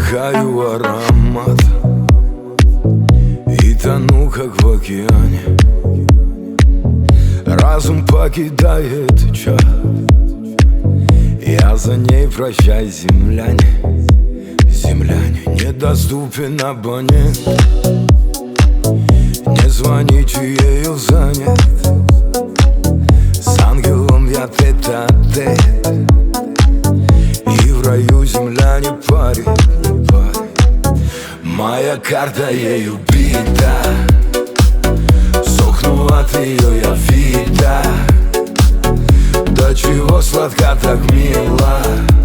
вдыхаю аромат и тону, как в океане. Разум покидает чат, я за ней, прощай, земляне. Земляне, недоступен абонент, не звоните, ею занят. С ангелом я тет-а-тет, и в раю земля не парит, не парит. Моя карта ею бита, сохну от ее я вида. До чего сладка, так мила,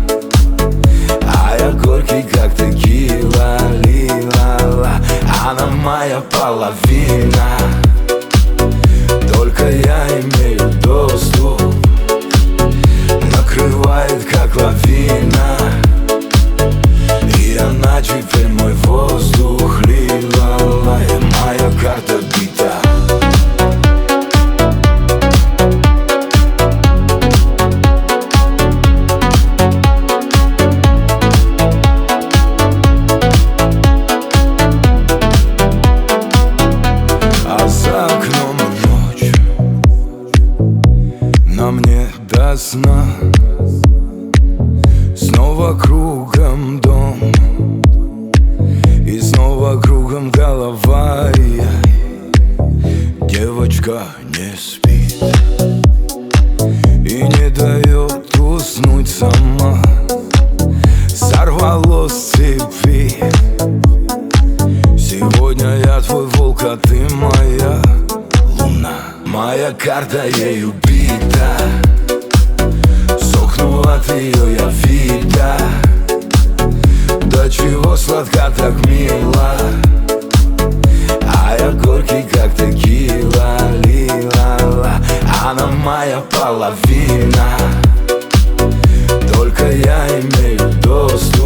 а я горький, как текила, лила. Она моя половина, только я имею доступ. Накрывает, как лавина, и она теперь мой воздух, лила. Моя карта бита. Мне до сна снова кругом дом, и снова кругом голова. Девочка не спит и не дает уснуть сама. Сорвало с цепи. Сегодня я твой волк, а ты моя луна. Моя карта ею бита, сохну от ее я вида. До чего сладка, так мила, а я горький, как текила, лила. Она моя половина, только я имею доступ.